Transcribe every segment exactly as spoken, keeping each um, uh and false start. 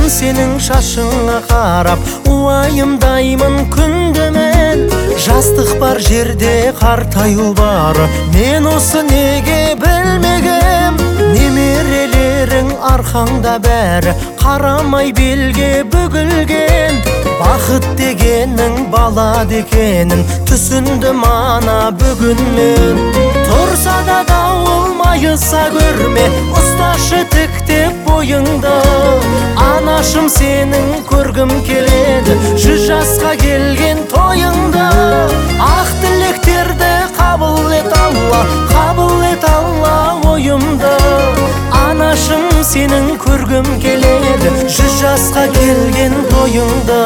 сенің шашыңа қарап, уайымдаймын күнде мен. Жастық бар жерде қартаю бар, мен осы неге білмегем. Немерелерің арқаңда бәрі, қарамай белге бүгілген. Бақыт дегенің бала дегенін түсіндім ана бүгін мен. Тұрса да дауыл майыса көрме, ұсташы тіктеп бойыңды. Анашым сенің көргім келеді, жүз жасқа келген тойыңды. Ақ тілектерді қабыл ет Алла, қабыл ет Алла ойымды. Анашым сенің көргім келеді, жүз жасқа келген тойыңды.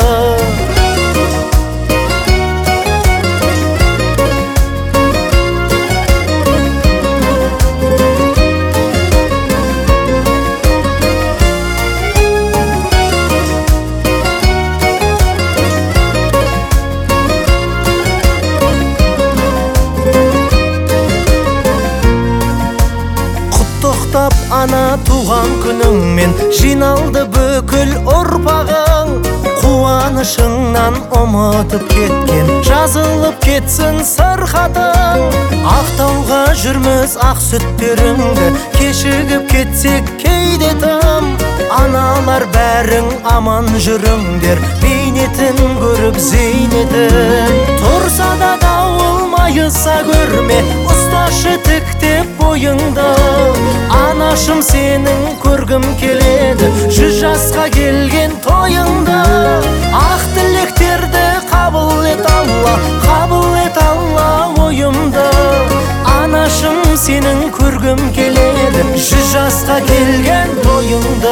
Құттықтап ана туған күніңмен, жиналды бүкіл ұрпағың. Қуанышыңнан ұмытып кеткен, жазылып кетсін сырқатың. Ақтауға жүрміз ақ сүттеріңді, кешігіп кетсек кейде тым. Аналар бәрің аман жүріңдер, бейнетін көріп зейнетін. Тұрса да дауыл майыса көрме, ұсташы тіктеп бойыңды. Анашым сенің көргім келеді, жүз жасқа келген тойыңды. Ақ тілектерді қабыл ет Алла, қабыл ет Алла ойымды. Анашым сенің көргім келеді, жүз жасқа келген тойыңды.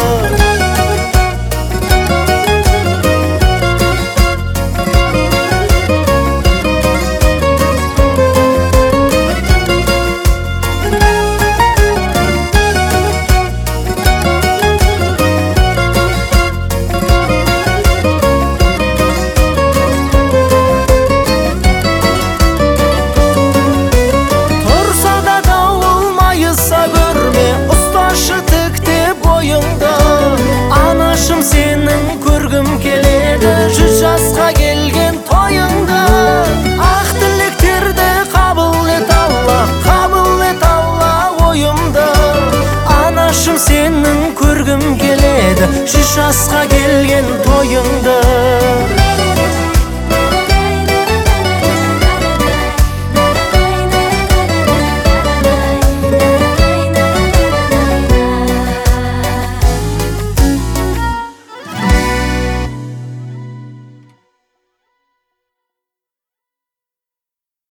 Сенің көргім келеді, жүз жасқа келген тойыңды. Ақ тілектерді қабыл ет Алла, қабыл ет Алла ойымды. Анашым сенің көргім келеді, жүз жасқа келген тойыңды.